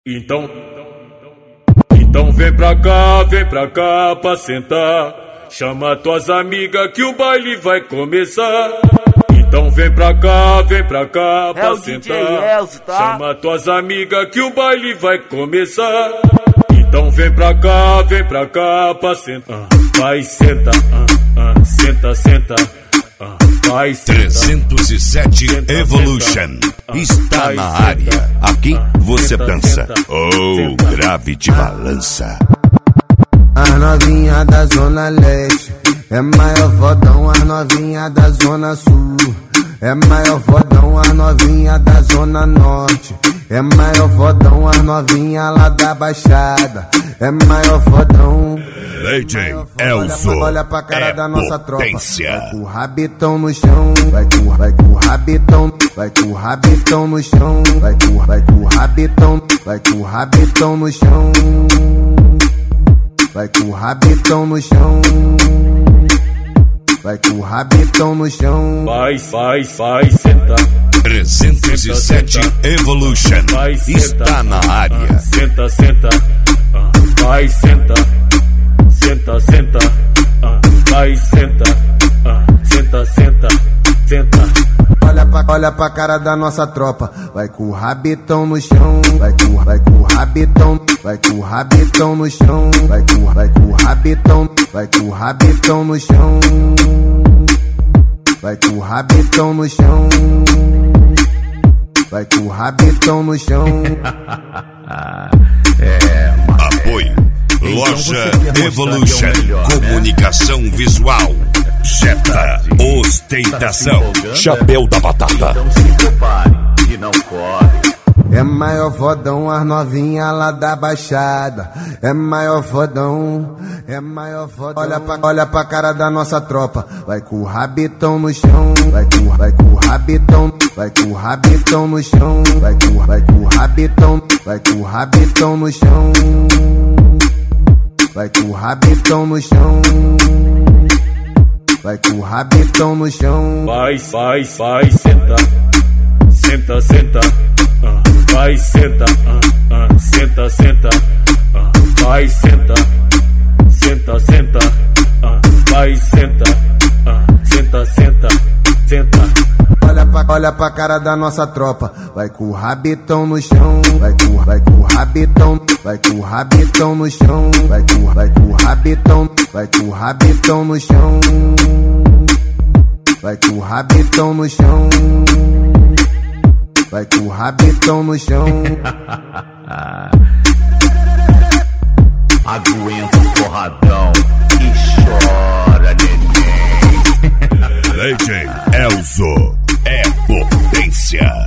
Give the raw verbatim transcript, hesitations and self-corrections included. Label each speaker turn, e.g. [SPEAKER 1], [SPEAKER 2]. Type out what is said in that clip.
[SPEAKER 1] Então, então vem pra cá, vem pra cá pra sentar. Chama tuas amigas que o baile vai começar. Então vem pra cá, vem pra cá pra
[SPEAKER 2] é o
[SPEAKER 1] sentar.
[SPEAKER 2] D J Elzo, tá?
[SPEAKER 1] Chama tuas amigas que o baile vai começar. Então vem pra cá, vem pra cá pra sentar. Vai senta, uh, uh, senta, senta. Vai, senta,
[SPEAKER 3] trezentos e sete
[SPEAKER 1] senta,
[SPEAKER 3] Evolution
[SPEAKER 1] senta,
[SPEAKER 3] está
[SPEAKER 1] vai,
[SPEAKER 3] na
[SPEAKER 1] senta,
[SPEAKER 3] área. Aqui você
[SPEAKER 1] senta,
[SPEAKER 3] dança.
[SPEAKER 1] senta,
[SPEAKER 3] Oh,
[SPEAKER 1] senta.
[SPEAKER 3] grave te balança.
[SPEAKER 4] As novinha da Zona Leste é maior fodão, as novinha da Zona Sul é maior fodão, as novinha da Zona Norte é maior fodão, as novinha lá da Baixada é maior fodão.
[SPEAKER 3] D J Elzo,
[SPEAKER 4] olha, olha pra cara
[SPEAKER 3] é
[SPEAKER 4] da nossa
[SPEAKER 3] potência.
[SPEAKER 4] tropa. Vai com o rabitão no chão, vai com, vai com o rabitão, vai com o rabitão no chão, vai com, vai com o rabitão, vai com o rabitão no chão, vai com o rabitão no chão, vai com o rabitão no chão.
[SPEAKER 1] Vai, vai, vai, senta.
[SPEAKER 3] trezentos e sete Evolution
[SPEAKER 1] Vai, senta.
[SPEAKER 3] está na área.
[SPEAKER 1] Senta, senta. uh, Vai, senta. Senta, senta. uh, Vai, senta. uh, Senta, senta. Senta.
[SPEAKER 4] Olha pra, olha pra cara da nossa tropa. Vai com o rabitão no chão, vai com, vai com o rabitão, vai com o rabitão no chão, vai com, vai com o rabitão, vai com o rabitão no chão, vai com o rabitão no chão, vai com o rabitão no chão.
[SPEAKER 3] Apoio Loja Evolution, comunicação visual, Jetta, ostentação, chapéu da batata.
[SPEAKER 2] Então se prepare e não corre.
[SPEAKER 4] É maior fodão, as novinha lá da Baixada é maior fodão, é maior fodão. Olha pra, olha pra cara da nossa tropa. Vai com o rabitão no chão, vai com, vai com o rabitão, vai com o rabitão no chão, vai com, vai com o rabitão, vai com o rabitão no chão, vai com o rabitão no chão, vai com o rabitão no chão.
[SPEAKER 1] Vai, vai, vai, senta. Senta, senta. uh, Vai, senta. uh, uh, Senta, senta. uh, Vai, senta. Senta, senta. uh, Vai, senta. uh, Senta, senta. Senta.
[SPEAKER 4] Olha pra, olha pra cara da nossa tropa. Vai com o rabitão no chão, vai com, vai com o rabitão, vai com o rabitão no chão, vai com, vai com o rabitão, vai com o rabitão no chão, vai com o rabitão no chão, vai com o rabitão no chão.
[SPEAKER 2] Aguenta o porradão e chora, neném.
[SPEAKER 3] D J Elzo é potência.